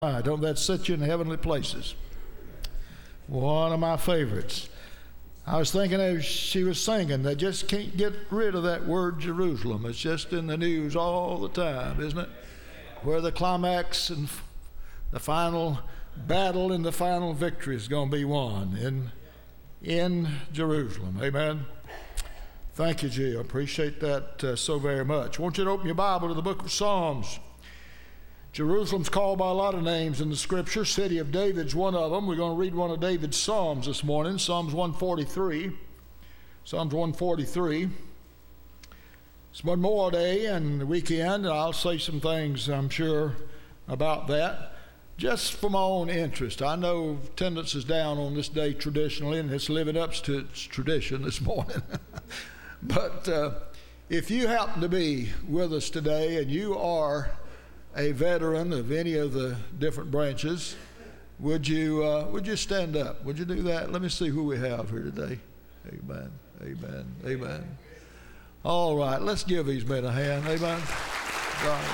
Don't that set you in the heavenly places? One of my favorites. I was thinking as she was singing, they just can't get rid of that word Jerusalem. It's just in the news all the time, isn't it? Where the climax and the final battle and the final victory is going to be won in Jerusalem. Amen. Thank you, Jill. Appreciate that so very much. I want you to open your Bible to the book of Psalms. Jerusalem's called by a lot of names in the Scripture. City of David's one of them. We're going to read one of David's Psalms this morning, Psalms 143. Psalms 143. It's Memorial Day and the weekend, and I'll say some things, I'm sure, about that. Just for my own interest. I know attendance is down on this day traditionally, and it's living up to its tradition this morning. But if you happen to be with us today and you are a veteran of any of the different branches, would you stand up? Would you do that? Let me see who we have here today. Amen. Amen. Amen. All right, let's give these men a hand. Amen. Right.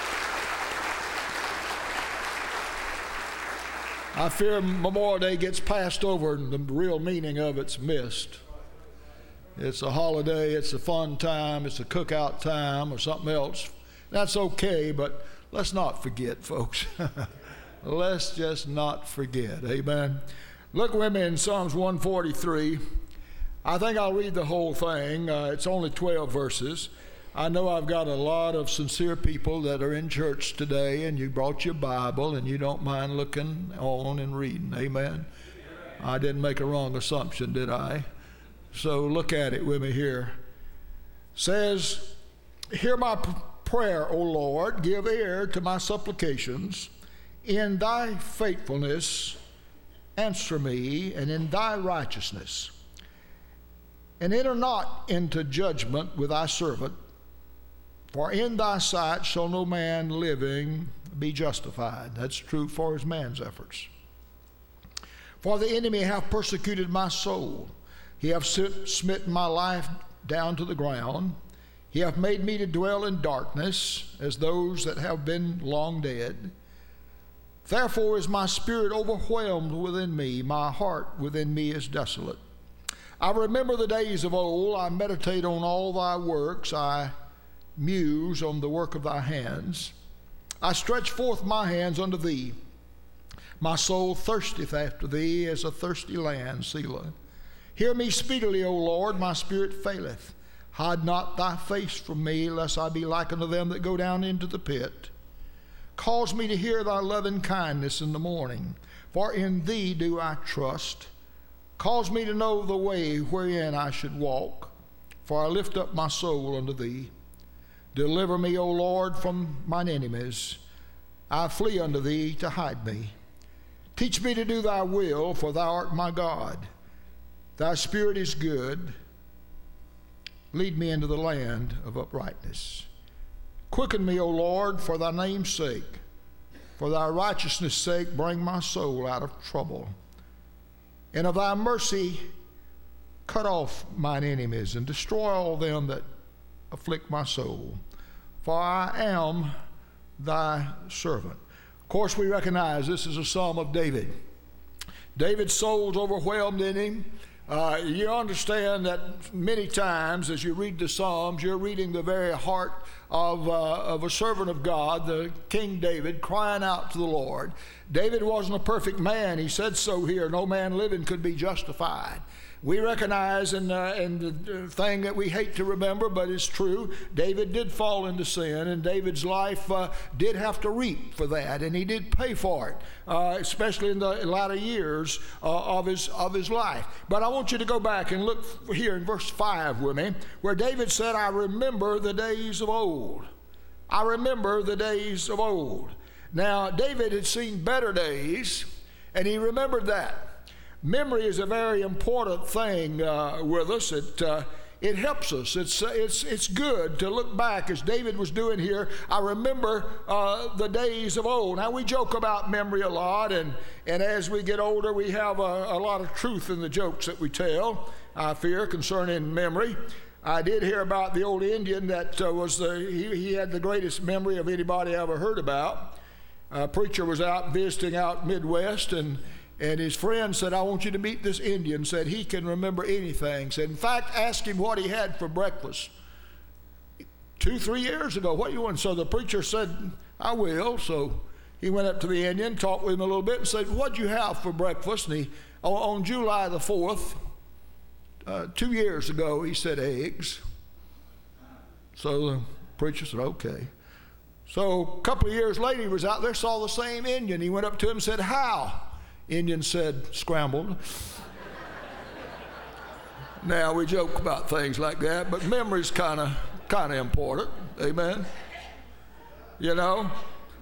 I fear Memorial Day gets passed over and the real meaning of it's missed. It's a holiday, it's a fun time, it's a cookout time or something else. That's okay, but let's not forget, folks. Let's just not forget. Amen. Look with me in Psalms 143. I think I'll read the whole thing. It's only 12 verses. I know I've got a lot of sincere people that are in church today, and you brought your Bible, and you don't mind looking on and reading. Amen. I didn't make a wrong assumption, did I? So look at it with me here. It says, "Hear my prayer, O Lord, give ear to my supplications. In thy faithfulness answer me, and in thy righteousness. And enter not into judgment with thy servant, for in thy sight shall no man living be justified." That's true for his man's efforts. "For the enemy hath persecuted my soul. He hath smitten my life down to the ground. He hath made me to dwell in darkness, as those that have been long dead. Therefore is my spirit overwhelmed within me, my heart within me is desolate. I remember the days of old, I meditate on all thy works, I muse on the work of thy hands. I stretch forth my hands unto thee. My soul thirsteth after thee as a thirsty land, Selah. Hear me speedily, O Lord, my spirit faileth. Hide not thy face from me, lest I be like unto them that go down into the pit. Cause me to hear thy loving kindness in the morning, for in thee do I trust. Cause me to know the way wherein I should walk, for I lift up my soul unto thee. Deliver me, O Lord, from mine enemies. I flee unto thee to hide me. Teach me to do thy will, for thou art my God. Thy spirit is good. Lead me into the land of uprightness. Quicken me, O Lord, for thy name's sake. For thy righteousness' sake, bring my soul out of trouble. And of thy mercy, cut off mine enemies and destroy all them that afflict my soul. For I am thy servant." Of course, we recognize this is a psalm of David. David's soul's overwhelmed in him. You understand that many times as you read the Psalms, you're reading the very heart of a servant of God, the King David, crying out to the Lord. David wasn't a perfect man. He said so here. No man living could be justified. We recognize, and the thing that we hate to remember, but it's true, David did fall into sin, and David's life did have to reap for that, and he did pay for it, especially in the latter years of his life. But I want you to go back and look here in verse 5 with me, where David said, "I remember the days of old. I remember the days of old." Now, David had seen better days, and he remembered that. Memory is a very important thing with us. It helps us. It's good to look back as David was doing here. I remember the days of old. Now, we joke about memory a lot, and as we get older, we have a lot of truth in the jokes that we tell, I fear, concerning memory. I did hear about the old Indian that he had the greatest memory of anybody I ever heard about. a preacher was out visiting out Midwest, and his friend said, I want you to meet this Indian. Said he can remember anything. Said, in fact, ask him what he had for breakfast 2-3 years ago. What you want? So the preacher said, I will. So he went up to the Indian, talked with him a little bit, and said, what'd you have for breakfast? And he, on July the 4th, 2 years ago, he said eggs. So the preacher said, okay. So a couple of years later, he was out there, saw the same Indian. He went up to him and said, how? Indian said, scrambled. Now, we joke about things like that, but memory's kind of important. Amen? You know,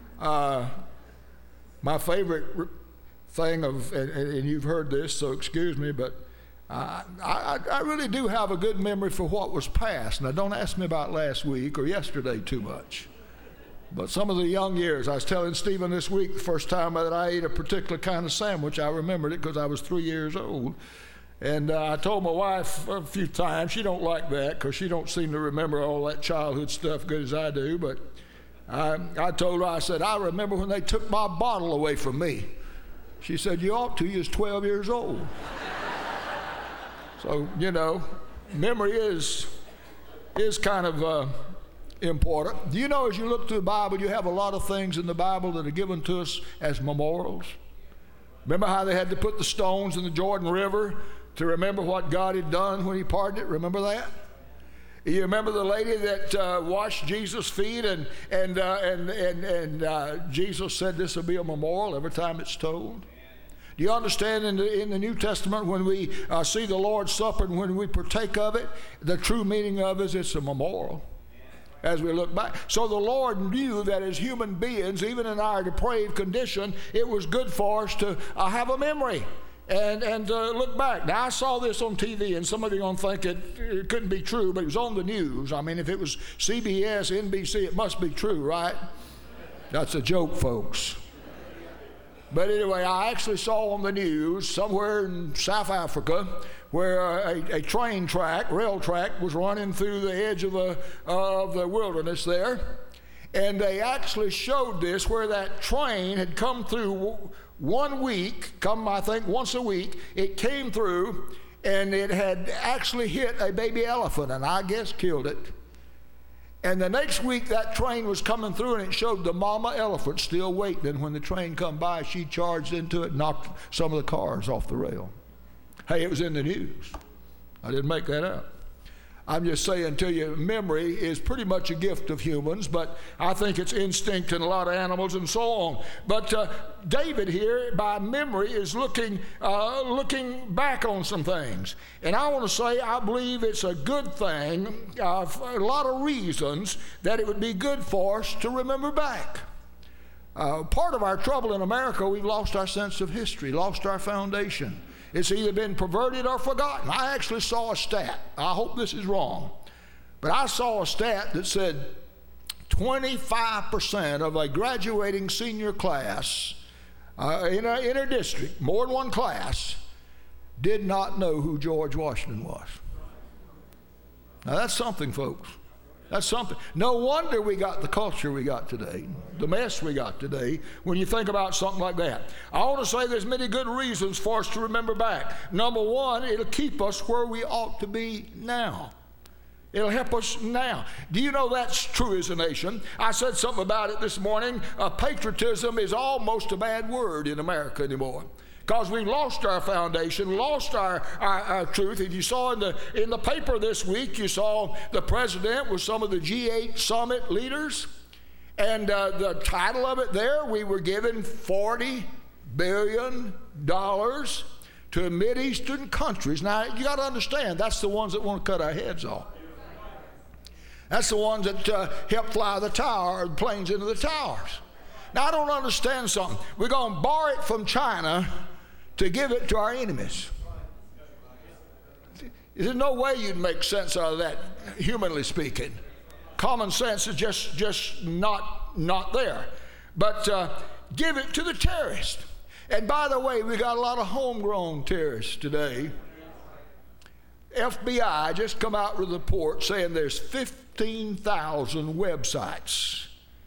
my favorite thing and you've heard this, so excuse me, but I really do have a good memory for what was past. Now, don't ask me about last week or yesterday too much. But some of the young years, I was telling Stephen this week, the first time that I ate a particular kind of sandwich, I remembered it because I was 3 years old. And I told my wife a few times, she don't like that because she don't seem to remember all that childhood stuff good as I do. But I told her, I said, I remember when they took my bottle away from me. She said, you ought to, you was 12 years old. So, you know, memory is kind of important. Do you know, as you look through the Bible, you have a lot of things in the Bible that are given to us as memorials. Remember how they had to put the stones in the Jordan River to remember what God had done when he parted it? Remember that? You remember the lady that washed Jesus' feet and Jesus said this will be a memorial every time it's told? Do you understand in the New Testament when we see the Lord's Supper and when we partake of it, the true meaning of it is it's a memorial as we look back. So the Lord knew that as human beings, even in our depraved condition, it was good for us to have a memory and look back. Now, I saw this on TV, and some of you are going to think it couldn't be true, but it was on the news. I mean, if it was CBS, NBC, it must be true, right? That's a joke, folks. But anyway, I actually saw on the news somewhere in South Africa where a rail track was running through the edge of the wilderness there. And they actually showed this where that train had come through 1 week, I think once a week, it came through and it had actually hit a baby elephant and I guess killed it. And the next week that train was coming through and it showed the mama elephant still waiting. And when the train come by, she charged into it and knocked some of the cars off the rail. Hey, it was in the news. I didn't make that up. I'm just saying to you, memory is pretty much a gift of humans, but I think it's instinct in a lot of animals and so on. But David here, by memory, is looking back on some things. And I want to say I believe it's a good thing, for a lot of reasons, that it would be good for us to remember back. Part of our trouble in America, we've lost our sense of history, lost our foundation. It's either been perverted or forgotten. I actually saw a stat. I hope this is wrong. But I saw a stat that said 25% of a graduating senior class in a district, more than one class, did not know who George Washington was. Now that's something, folks. That's something. No wonder we got the culture we got today, the mess we got today, when you think about something like that. I want to say there's many good reasons for us to remember back. Number one, it'll keep us where we ought to be now. It'll help us now. Do you know that's true as a nation? I said something about it this morning. Patriotism is almost a bad word in America anymore, because we've lost our foundation, lost our truth. If you saw in the paper this week, you saw the president with some of the G8 summit leaders, and the title of it there, we were given $40 billion to Mideastern countries. Now, you got to understand, that's the ones that want to cut our heads off. That's the ones that help fly the planes into the towers. Now, I don't understand something. We're going to borrow it from China to give it to our enemies. There's no way you'd make sense out of that, humanly speaking. Common sense is just not there. But give it to the terrorists. And by the way, we got a lot of homegrown terrorists today. FBI just come out with a report saying there's 15,000 websites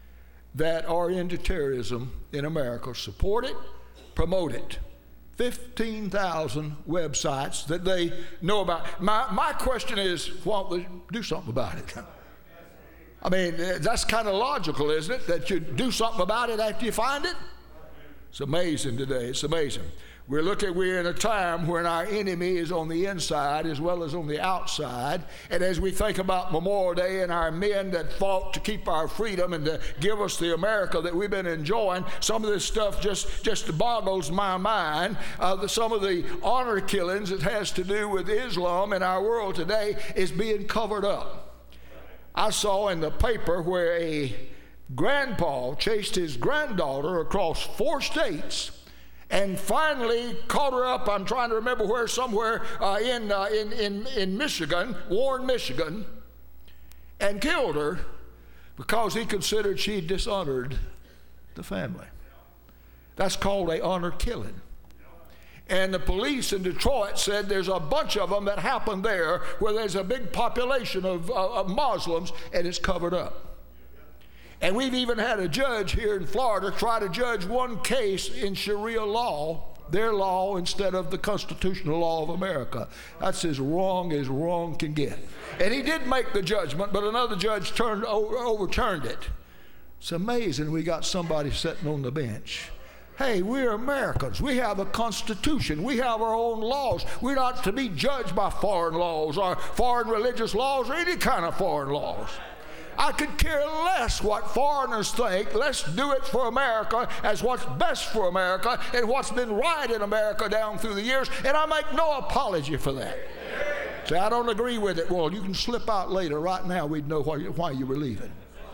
that are into terrorism in America support it, promote it. 15,000 websites that they know about. My question is, why don't they do something about it? I mean, that's kind of logical, isn't it? That you do something about it after you find it? It's amazing today. It's amazing. We're in a time when our enemy is on the inside as well as on the outside. And as we think about Memorial Day and our men that fought to keep our freedom and to give us the America that we've been enjoying, some of this stuff just boggles my mind. Some of the honor killings that has to do with Islam in our world today is being covered up. I saw in the paper where a grandpa chased his granddaughter across 4 states and finally caught her up. I'm trying to remember where, somewhere in Michigan, Warren, Michigan, and killed her because he considered she dishonored the family. That's called an honor killing. And the police in Detroit said there's a bunch of them that happened there where there's a big population of Muslims, and it's covered up. And we've even had a judge here in Florida try to judge one case in Sharia law, their law, instead of the constitutional law of America. That's as wrong can get. And he did make the judgment, but another judge overturned it. It's amazing we got somebody sitting on the bench. Hey, we're Americans. We have a constitution. We have our own laws. We're not to be judged by foreign laws or foreign religious laws or any kind of foreign laws. I could care less what foreigners think. Let's do it for America as what's best for America and what's been right in America down through the years, and I make no apology for that. Say, I don't agree with it. Well, you can slip out later. Right now, we'd know why you were leaving.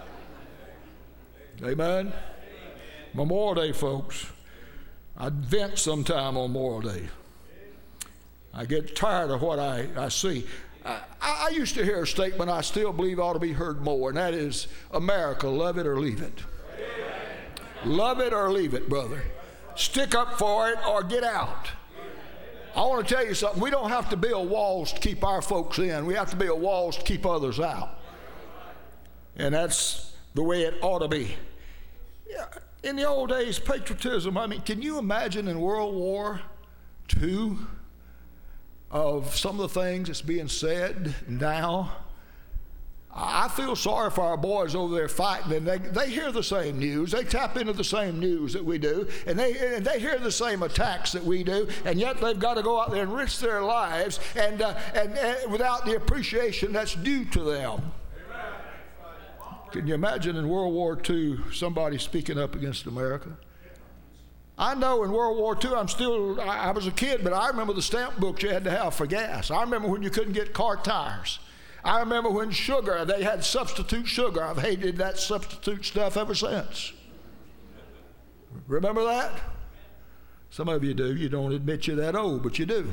Amen? Memorial Day, folks. I vent sometime on Memorial Day. I get tired of what I see. I used to hear a statement I still believe ought to be heard more, and that is, America, love it or leave it. Love it or leave it, brother. Stick up for it or get out. I want to tell you something. We don't have to build walls to keep our folks in. We have to build walls to keep others out. And that's the way it ought to be. In the old days, patriotism, I mean, can you imagine in World War II of some of the things that's being said now? I feel sorry for our boys over there fighting, and they hear the same news. They tap into the same news that we do, and they hear the same attacks that we do, and yet they've got to go out there and risk their lives and without the appreciation that's due to them. Can you imagine in World War II somebody speaking up against America? I know in World War II, I was a kid, but I remember the stamp books you had to have for gas. I remember when you couldn't get car tires. I remember when sugar, they had substitute sugar. I've hated that substitute stuff ever since. Remember that? Some of you do. You don't admit you're that old, but you do.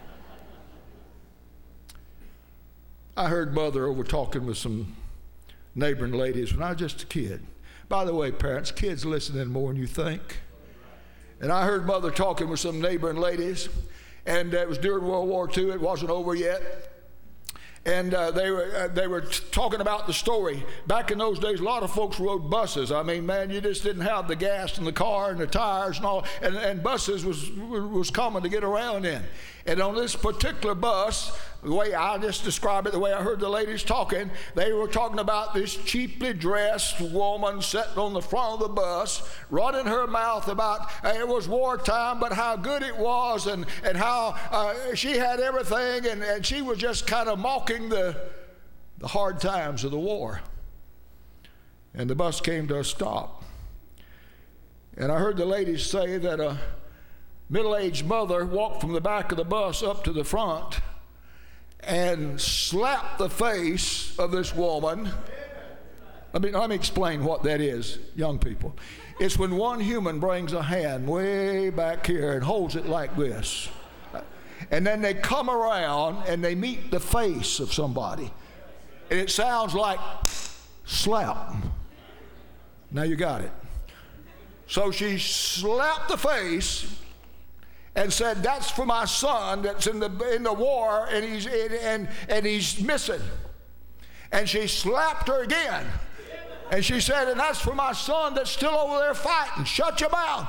I heard Mother over talking with some neighboring ladies when I was just a kid. By the way, parents, kids listening more than you think. And I heard Mother talking with some neighboring ladies, and it was during World War II. It wasn't over yet. And they were talking about the story. Back in those days, a lot of folks rode buses. I mean, man, you just didn't have the gas in the car and the tires and all, and buses was common to get around in. And on this particular bus, the way I just described it, the way I heard the ladies talking, they were talking about this cheaply dressed woman sitting on the front of the bus, running her mouth about it was wartime, but how good it was, and how she had everything, and she was just kind of mocking the hard times of the war. And the bus came to a stop. And I heard the ladies say that a middle-aged mother walked from the back of the bus up to the front and slapped the face of this woman. Let me explain what that is, young people. It's when one human brings a hand way back here and holds it like this. And then they come around and they meet the face of somebody. And it sounds like slap. Now you got it. So she slapped the face and said, "That's for my son that's in the war, and he's missing." And she slapped her again. And she said, and that's for my son that's still over there fighting. Shut your mouth.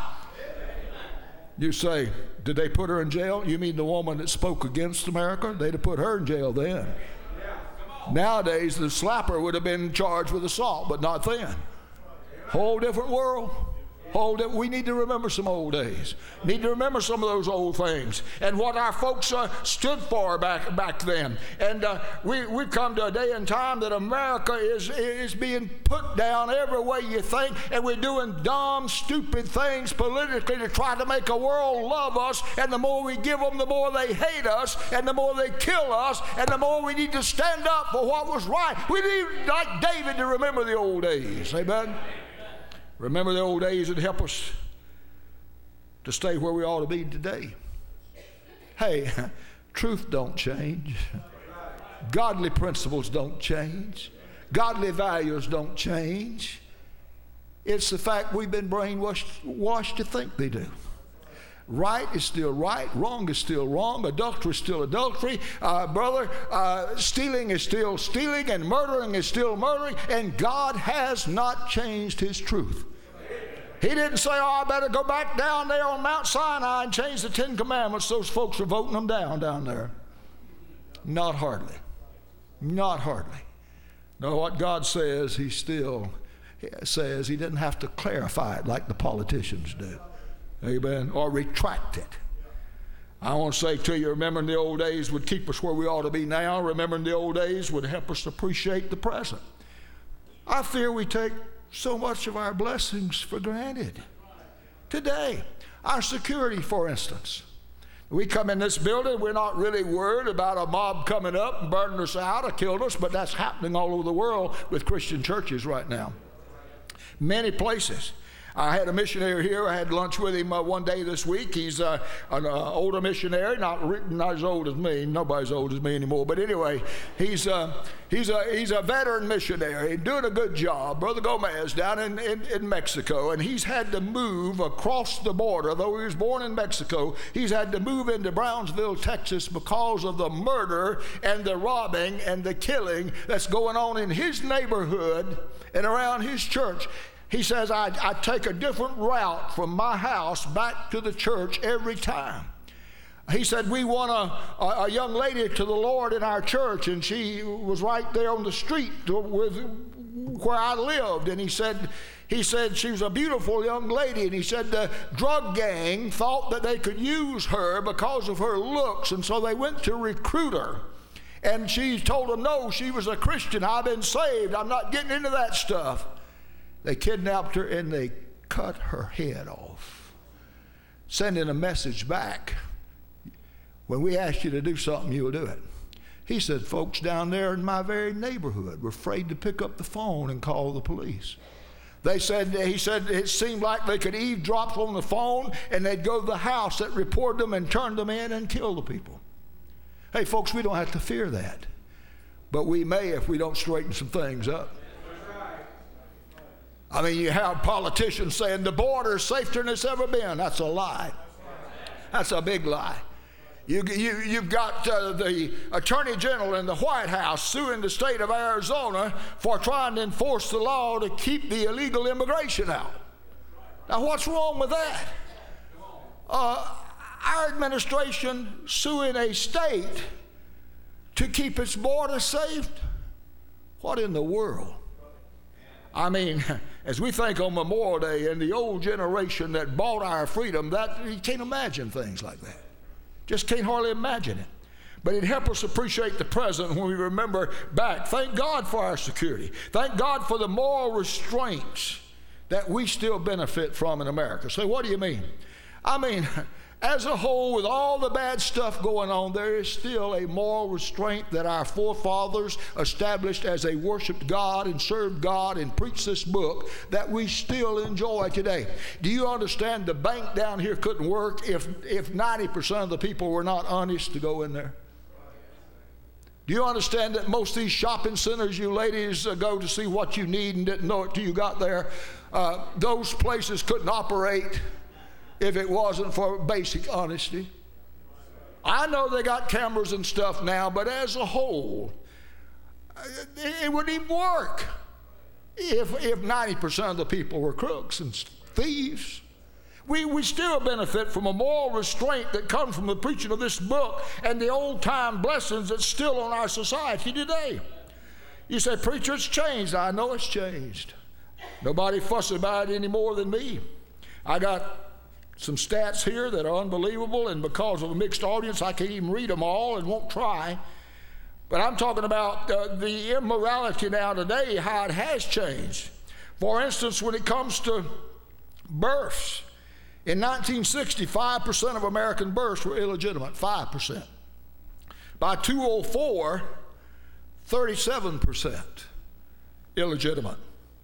You say, did they put her in jail? You mean the woman that spoke against America? They'd have put her in jail then. Nowadays, the slapper would have been charged with assault, but not then. Whole different world. We need to remember some old days. Need to remember some of those old things and what our folks stood for back then. And we've come to a day and time that America is being put down every way you think, and we're doing dumb, stupid things politically to try to make a world love us. And the more we give them, the more they hate us, and the more they kill us, and the more we need to stand up for what was right. We need, like David, to remember the old days. Amen. Remember the old days and help us to stay where we ought to be today. Hey, truth don't change. Godly principles don't change. Godly values don't change. It's the fact we've been brainwashed to think they do. Right is still right, wrong is still wrong, adultery is still adultery, stealing is still stealing, and murdering is still murdering, and God has not changed His truth. He didn't say, I better go back down there on Mount Sinai and change the 10 Commandments. Those folks are voting them down there. Not hardly. Not hardly. No, what God says, He still says. He didn't have to clarify it like the politicians do. Amen. Or retract it. I want to say to you, remembering the old days would keep us where we ought to be now. Remembering the old days would help us appreciate the present. I fear we take so much of our blessings for granted. Today, our security, for instance. We come in this building, we're not really worried about a mob coming up and burning us out or killing us, but that's happening all over the world with Christian churches right now. Many places. I had a missionary here. I had lunch with him one day this week. He's an older missionary, not as old as me. Nobody's as old as me anymore. But anyway, he's a veteran missionary doing a good job. Brother Gomez down in Mexico, and he's had to move across the border. Though he was born in Mexico, he's had to move into Brownsville, Texas, because of the murder and the robbing and the killing that's going on in his neighborhood and around his church. He says, I take a different route from my house back to the church every time. He said, we won a young lady to the Lord in our church, and she was right there on the street with where I lived. And he said she was a beautiful young lady. And he said the drug gang thought that they could use her because of her looks, and so they went to recruit her. And she told them, no, she was a Christian. I've been saved. I'm not getting into that stuff. They kidnapped her and they cut her head off, sending a message back. When we ask you to do something, you'll do it. He said, folks down there in my very neighborhood were afraid to pick up the phone and call the police. He said it seemed like they could eavesdrop on the phone and they'd go to the house that reported them and turn them in and kill the people. Hey, folks, we don't have to fear that. But we may if we don't straighten some things up. I mean, you have politicians saying the border is safer than it's ever been. That's a lie. That's a big lie. You've got the Attorney General in the White House suing the state of Arizona for trying to enforce the law to keep the illegal immigration out. Now, what's wrong with that? Our administration suing a state to keep its border safe? What in the world? I mean, as we think on Memorial Day and the old generation that bought our freedom, that you can't imagine things like that. Just can't hardly imagine it. But it helps us appreciate the present when we remember back. Thank God for our security. Thank God for the moral restraints that we still benefit from in America. So what do you mean? I mean, as a whole, with all the bad stuff going on, there is still a moral restraint that our forefathers established as they worshiped God and served God and preached this book that we still enjoy today. Do you understand the bank down here couldn't work if 90% of the people were not honest to go in there? Do you understand that most of these shopping centers you ladies go to see what you need and didn't know it till you got there? Those places couldn't operate if it wasn't for basic honesty. I know they got cameras and stuff now, but as a whole, it wouldn't even work if 90% of the people were crooks and thieves. We still benefit from a moral restraint that comes from the preaching of this book and the old-time blessings that's still on our society today. You say, preacher, it's changed. I know it's changed. Nobody fusses about it any more than me. I got some stats here that are unbelievable, and because of a mixed audience, I can't even read them all and won't try. But I'm talking about the immorality now today, how it has changed. For instance, when it comes to births, in 1960, 5% of American births were illegitimate, 5%. By 2004, 37% illegitimate.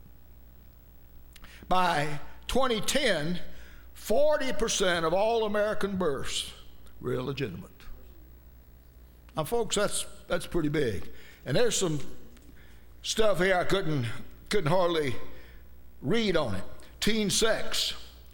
By 2010, 40% of all American births were illegitimate. Now, folks, that's pretty big. And there's some stuff here I couldn't hardly read on it. Teen sex.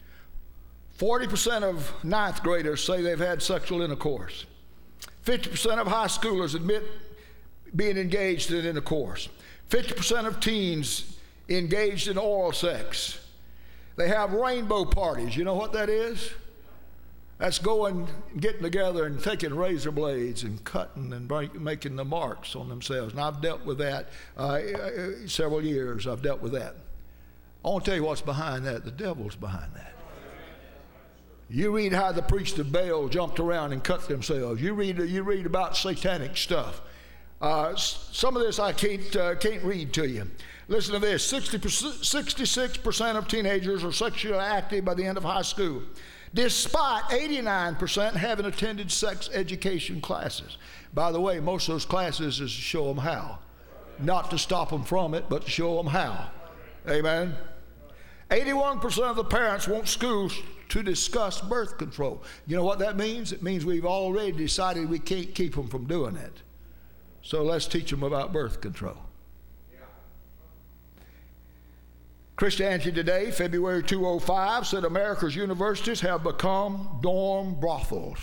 40% of ninth graders say they've had sexual intercourse. 50% of high schoolers admit being engaged in intercourse. 50% of teens engaged in oral sex. They have rainbow parties. You know what that is? That's going, getting together and taking razor blades and cutting and making the marks on themselves. And I've dealt with that several years. I've dealt with that. I want to tell you what's behind that. The devil's behind that. You read how the priest of Baal jumped around and cut themselves. You read about satanic stuff. Some of this I can't read to you. Listen to this. 66% of teenagers are sexually active by the end of high school, despite 89% having attended sex education classes. By the way, most of those classes is to show them how. Not to stop them from it, but to show them how. Amen. 81% of the parents want schools to discuss birth control. You know what that means? It means we've already decided we can't keep them from doing it. So let's teach them about birth control. Christianity Today, February 2005, said America's universities have become dorm brothels.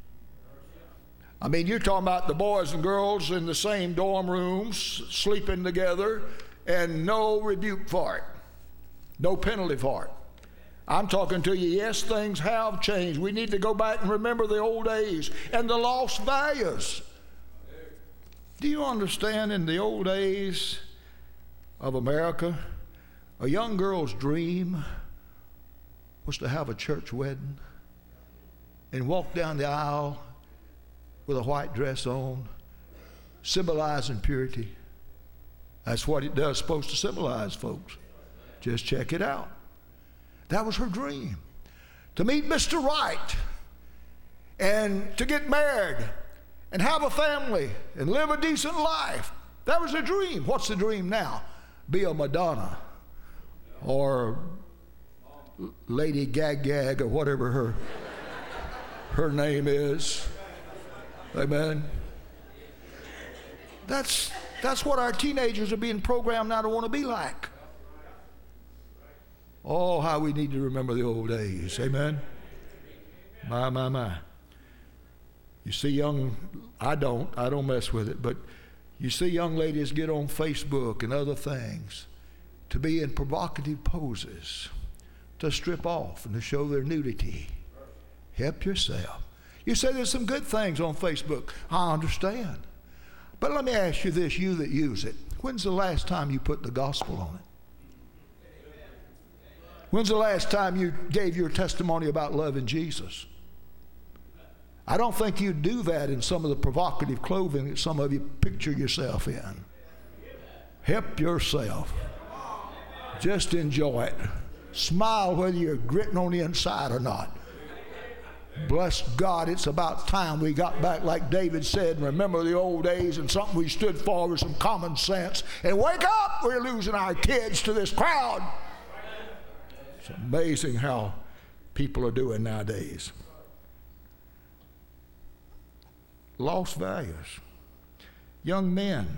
I mean, you're talking about the boys and girls in the same dorm rooms, sleeping together, and no rebuke for it, no penalty for it. I'm talking to you, yes, things have changed. We need to go back and remember the old days and the lost values. Do you understand, in the old days of America, a young girl's dream was to have a church wedding and walk down the aisle with a white dress on, symbolizing purity. That's what it does, supposed to symbolize, folks. Just check it out. That was her dream, to meet Mr. Right and to get married and have a family and live a decent life. That was her dream. What's the dream now? Be a Madonna or Lady Gag or whatever her name is. Amen. That's what our teenagers are being programmed now to want to be like. Oh, how we need to remember the old days. Amen. My. You see I don't mess with it, but you see young ladies get on Facebook and other things to be in provocative poses, to strip off and to show their nudity. Help yourself. You say there's some good things on Facebook. I understand. But let me ask you this, you that use it. When's the last time you put the gospel on it? When's the last time you gave your testimony about loving Jesus? I don't think you do that in some of the provocative clothing that some of you picture yourself in. Help yourself. Just enjoy it. Smile whether you're gritting on the inside or not. Bless God, it's about time we got back, like David said, and remember the old days and something we stood for with some common sense. And wake up, we're losing our kids to this crowd. It's amazing how people are doing nowadays. Lost values. Young men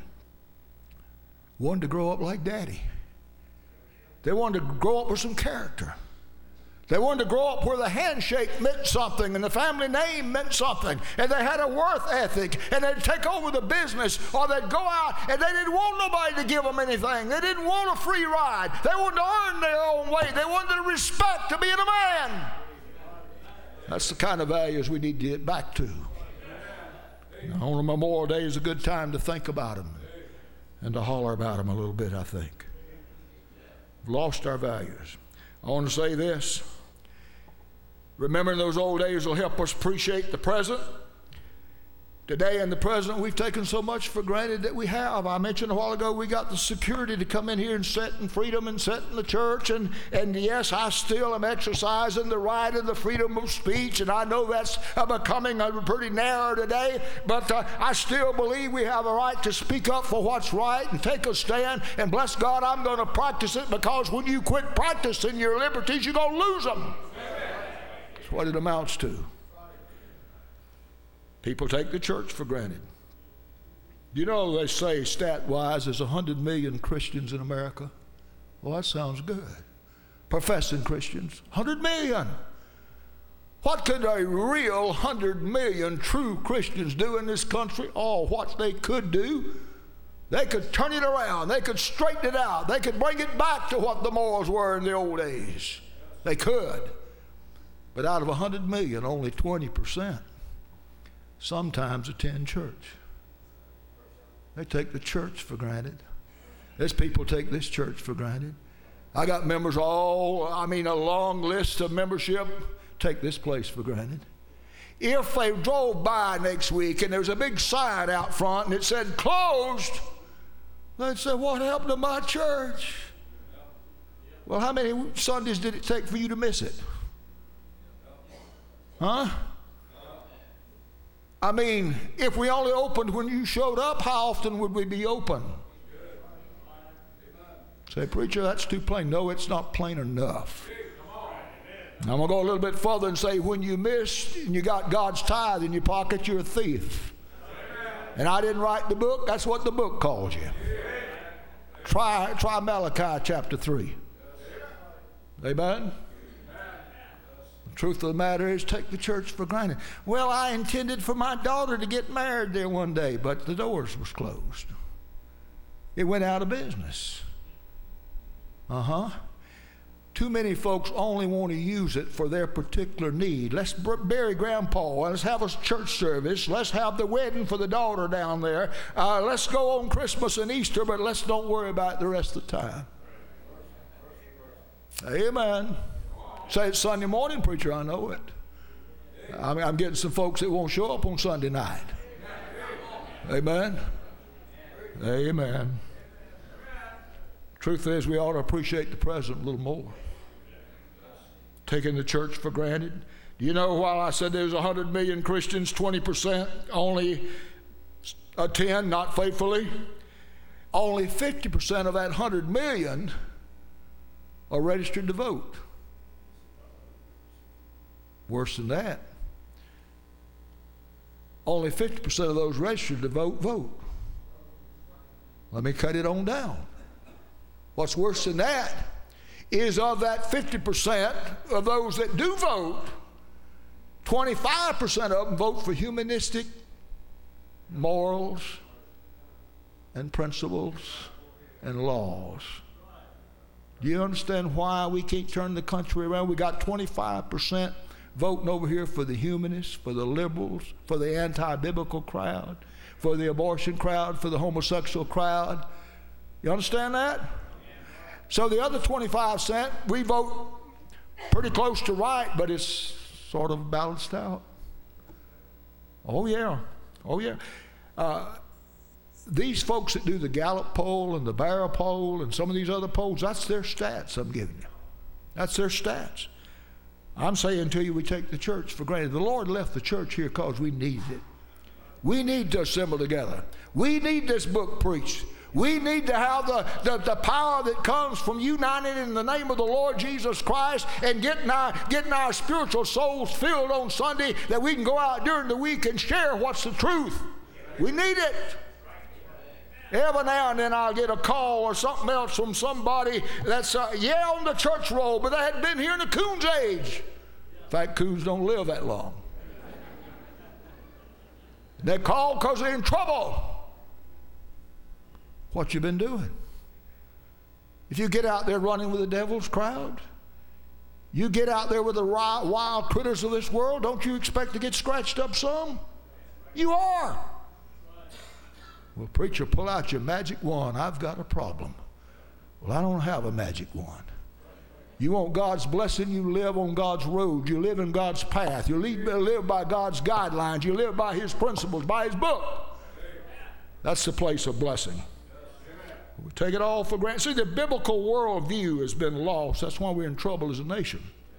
wanted to grow up like Daddy. They wanted to grow up with some character. They wanted to grow up where the handshake meant something and the family name meant something, and they had a worth ethic, and they'd take over the business, or they'd go out and they didn't want nobody to give them anything. They didn't want a free ride. They wanted to earn their own way. They wanted the respect of being a man. That's the kind of values we need to get back to. On Memorial Day is a good time to think about them and to holler about them a little bit, I think. We've lost our values. I want to say this. Remembering those old days will help us appreciate the present. Today in the present, we've taken so much for granted that we have. I mentioned a while ago we got the security to come in here and sit in freedom and sit in the church. And yes, I still am exercising the right and the freedom of speech. And I know that's becoming pretty narrow today. But I still believe we have a right to speak up for what's right and take a stand. And bless God, I'm going to practice it, because when you quit practicing your liberties, you're going to lose them. That's what it amounts to. People take the church for granted. You know, they say stat-wise there's 100 million Christians in America. Well, that sounds good. Professing Christians, 100 million. What could a real 100 million true Christians do in this country? Oh, what they could do. They could turn it around. They could straighten it out. They could bring it back to what the morals were in the old days. They could. But out of 100 million, only 20% sometimes attend church. They take the church for granted. There's people take this church for granted. I got members a long list of membership, take this place for granted. If they drove by next week and there's a big sign out front and it said closed, they'd say, what happened to my church? Well, how many Sundays did it take for you to miss it? Huh? I mean, if we only opened when you showed up, how often would we be open? Say, preacher, that's too plain. No, it's not plain enough. I'm going to go a little bit further and say, when you missed and you got God's tithe in your pocket, you're a thief. And I didn't write the book. That's what the book calls you. Try Malachi chapter 3. Amen? Truth of the matter is, take the church for granted. Well, I intended for my daughter to get married there one day, but the doors was closed. It went out of business. Too many folks only want to use it for their particular need. Let's bury Grandpa. Let's have a church service. Let's have the wedding for the daughter down there. Let's go on Christmas and Easter, but let's don't worry about it the rest of the time. Amen. Say it's Sunday morning, preacher, I know it. I'm getting some folks that won't show up on Sunday night. Amen. Amen. Truth is, we ought to appreciate the present a little more. Taking the church for granted. Do you know, while I said there's 100 million Christians, 20% only attend, not faithfully, only 50% of that 100 million are registered to vote. Worse than that, only 50% of those registered to vote. Let me cut it on down. What's worse than that is, of that 50% of those that do vote, 25% of them vote for humanistic morals and principles and laws. Do you understand why we can't turn the country around? We got 25% voting over here for the humanists, for the liberals, for the anti-biblical crowd, for the abortion crowd, for the homosexual crowd. You understand that? So the other 25%, we vote pretty close to right, but it's sort of balanced out. Oh yeah. These folks that do the Gallup poll and the Barra poll and some of these other polls, that's their stats I'm giving you. That's their stats. I'm saying to you, we take the church for granted. The Lord left the church here because we need it. We need to assemble together. We need this book preached. We need to have the power that comes from uniting in the name of the Lord Jesus Christ and getting our spiritual souls filled on Sunday, that we can go out during the week and share what's the truth. We need it. Every now and then I'll get a call or something else from somebody that's, on the church roll, but they hadn't been here in the coon's age. In fact, coons don't live that long. They call because they're in trouble. What you been doing? If you get out there running with the devil's crowd, you get out there with the wild critters of this world, don't you expect to get scratched up some? You are. Well, preacher, pull out your magic wand. I've got a problem. Well, I don't have a magic wand. You want God's blessing, you live on God's road. You live in God's path. You live by God's guidelines. You live by His principles, by His book. That's the place of blessing. We take it all for granted. See, the biblical worldview has been lost. That's why we're in trouble as a nation.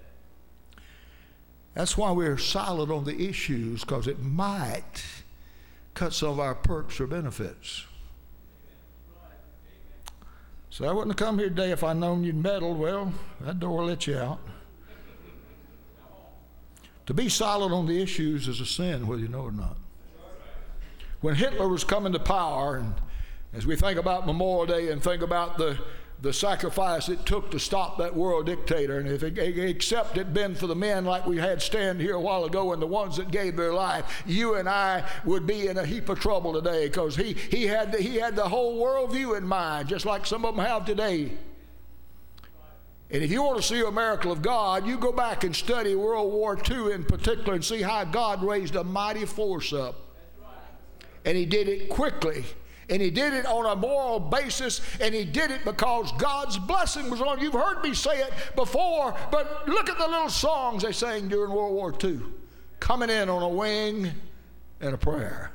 That's why we're silent on the issues, because it might cut some of our perks or benefits. So I wouldn't have come here today if I'd known you'd meddled. Well, that door let you out. To be silent on the issues is a sin, whether you know it or not. When Hitler was coming to power, and as we think about Memorial Day and think about the sacrifice it took to stop that world dictator, and if it, except it been for the men like we had stand here a while ago and the ones that gave their life, you and I would be in a heap of trouble today, because he had the whole world view in mind, just like some of them have today. And if you want to see a miracle of God, you go back and study World War II in particular and see how God raised a mighty force up. And He did it quickly. And He did it on a moral basis, and He did it because God's blessing was on. You've heard me say it before, but look at the little songs they sang during World War II. Coming in on a wing and a prayer.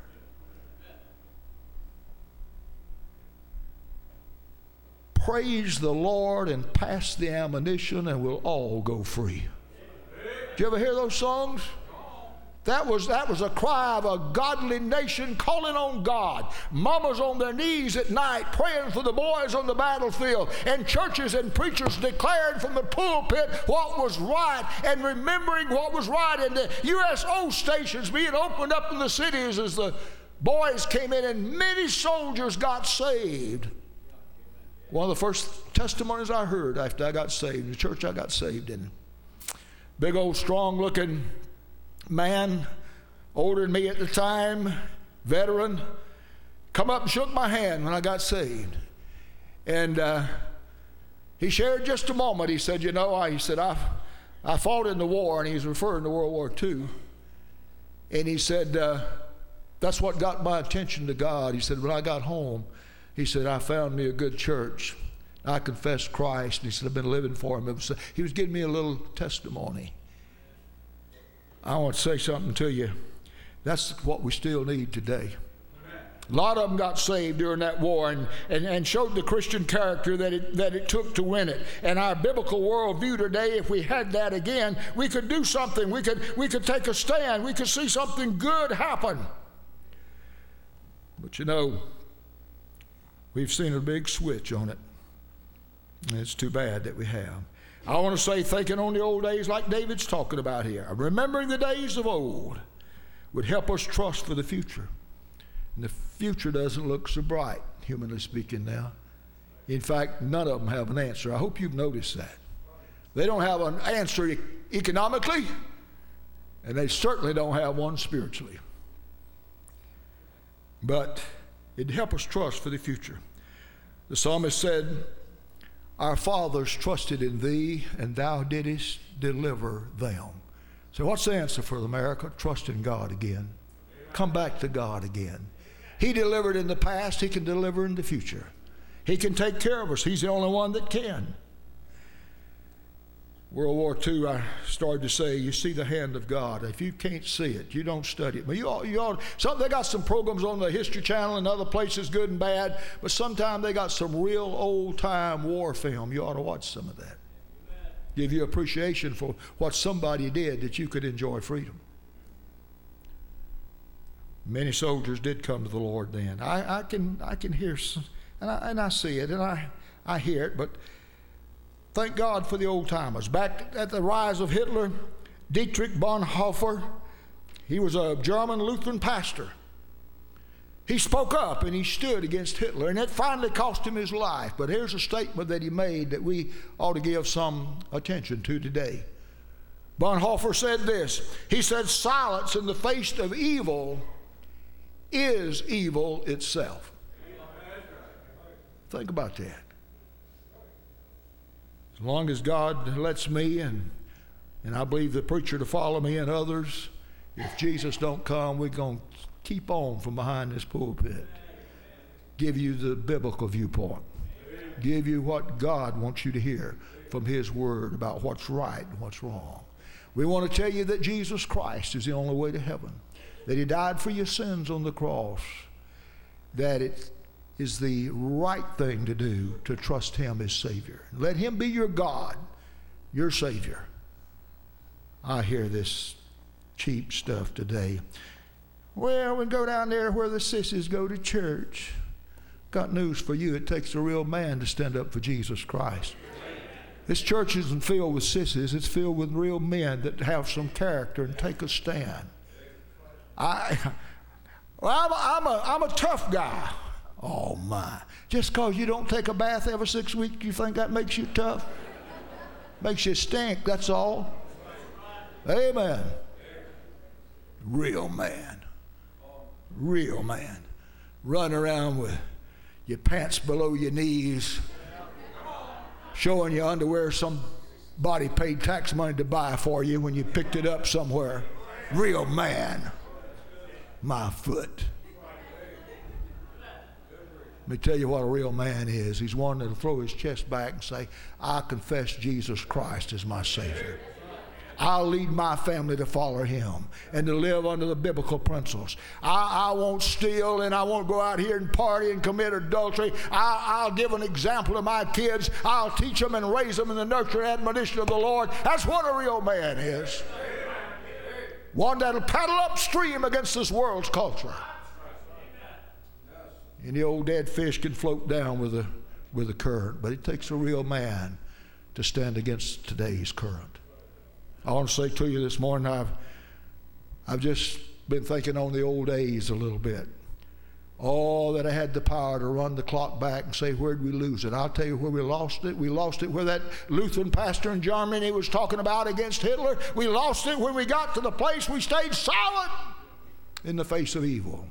Praise the Lord and pass the ammunition, and we'll all go free. Did you ever hear those songs? That was a cry of a godly nation calling on God. Mamas on their knees at night praying for the boys on the battlefield, and churches and preachers declaring from the pulpit what was right and remembering what was right, and the USO stations being opened up in the cities as the boys came in, and many soldiers got saved. One of the first testimonies I heard after I got saved, the church I got saved in. Big old strong looking man, older than me at the time, veteran, come up and shook my hand when I got saved. And he shared just a moment. He said, I fought in the war, and he's referring to World War II. And he said, that's what got my attention to God. He said, when I got home, he said, I found me a good church. I confessed Christ. And he said, I've been living for Him. He was giving me a little testimony. I want to say something to you. That's what we still need today. A lot of them got saved during that war and showed the Christian character that it took to win it. And our biblical worldview today, if we had that again, we could do something. We could take a stand. We could see something good happen. But we've seen a big switch on it. And it's too bad that we have. I want to say, thinking on the old days like David's talking about here, remembering the days of old would help us trust for the future. And the future doesn't look so bright, humanly speaking now. In fact, none of them have an answer. I hope you've noticed that. They don't have an answer economically, and they certainly don't have one spiritually. But it'd help us trust for the future. The psalmist said, our fathers trusted in Thee, and Thou didst deliver them. So what's the answer for America? Trust in God again. Come back to God again. He delivered in the past. He can deliver in the future. He can take care of us. He's the only one that can. World War II, I started to say, you see the hand of God. If you can't see it, you don't study it. But you ought, they got some programs on the History Channel and other places, good and bad, but sometimes they got some real old-time war film. You ought to watch some of that. Amen. Give you appreciation for what somebody did that you could enjoy freedom. Many soldiers did come to the Lord then. I can hear, and I see it, and I hear it, but thank God for the old-timers. Back at the rise of Hitler, Dietrich Bonhoeffer, he was a German Lutheran pastor. He spoke up and he stood against Hitler, and it finally cost him his life. But here's a statement that he made that we ought to give some attention to today. Bonhoeffer said this. He said, silence in the face of evil is evil itself. Think about that. As long as God lets me and I believe the preacher to follow me and others, if Jesus don't come, we're going to keep on from behind this pulpit. Give you the biblical viewpoint. Give you what God wants you to hear from His Word about what's right and what's wrong. We want to tell you that Jesus Christ is the only way to heaven, that He died for your sins on the cross, that it is the right thing to do to trust Him as Savior. Let Him be your God, your Savior. I hear this cheap stuff today. Well, we go down there where the sissies go to church. Got news for you. It takes a real man to stand up for Jesus Christ. This church isn't filled with sissies. It's filled with real men that have some character and take a stand. I'm a tough guy. Oh, my. Just because you don't take a bath every 6 weeks, you think that makes you tough? Makes you stink, that's all. Amen. Real man. Real man. Run around with your pants below your knees, showing your underwear somebody paid tax money to buy for you when you picked it up somewhere. Real man. My foot. Let me tell you what a real man is. He's one that'll throw his chest back and say, I confess Jesus Christ as my Savior. I'll lead my family to follow Him and to live under the biblical principles. I won't steal, and I won't go out here and party and commit adultery. I'll give an example to my kids. I'll teach them and raise them in the nurture and admonition of the Lord. That's what a real man is. One that'll paddle upstream against this world's culture. And the old dead fish can float down with the current, but it takes a real man to stand against today's current. I want to say to you this morning, I've just been thinking on the old days a little bit. Oh, that I had the power to run the clock back and say, where'd we lose it? I'll tell you where we lost it. We lost it where that Lutheran pastor in Germany was talking about against Hitler. We lost it when we got to the place we stayed silent in the face of evil.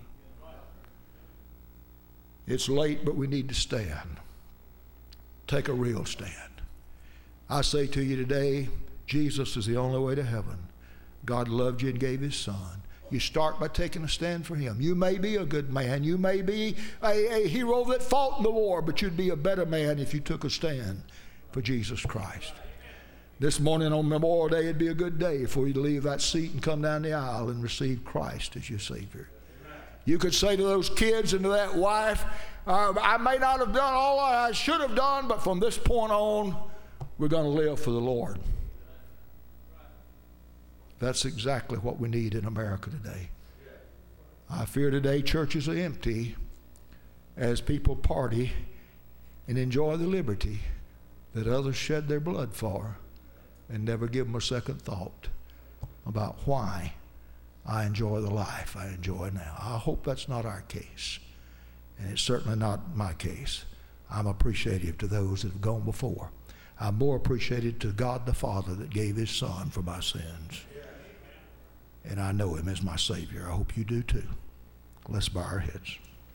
It's late, but we need to stand. Take a real stand. I say to you today, Jesus is the only way to heaven. God loved you and gave His Son. You start by taking a stand for Him. You may be a good man. You may be a hero that fought in the war, but you'd be a better man if you took a stand for Jesus Christ. This morning on Memorial Day, it'd be a good day for you to leave that seat and come down the aisle and receive Christ as your Savior. You could say to those kids and to that wife, I may not have done all I should have done, but from this point on, we're going to live for the Lord. That's exactly what we need in America today. I fear today churches are empty as people party and enjoy the liberty that others shed their blood for and never give them a second thought about why I enjoy the life I enjoy now. I hope that's not our case, and it's certainly not my case. I'm appreciative to those that have gone before. I'm more appreciative to God the Father that gave His Son for my sins. And I know Him as my Savior. I hope you do too. Let's bow our heads.